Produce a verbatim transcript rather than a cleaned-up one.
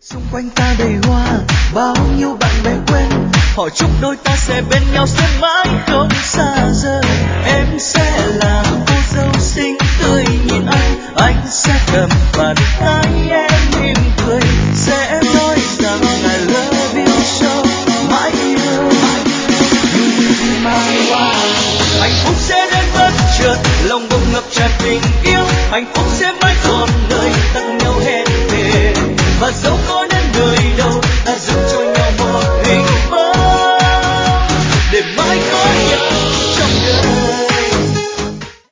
xung quanh ta đầy hoa, bao nhiêu bạn bè quen, họ chúc đôi ta sẽ bên nhau sẽ mãi không xa rời. Em sẽ là cô dâu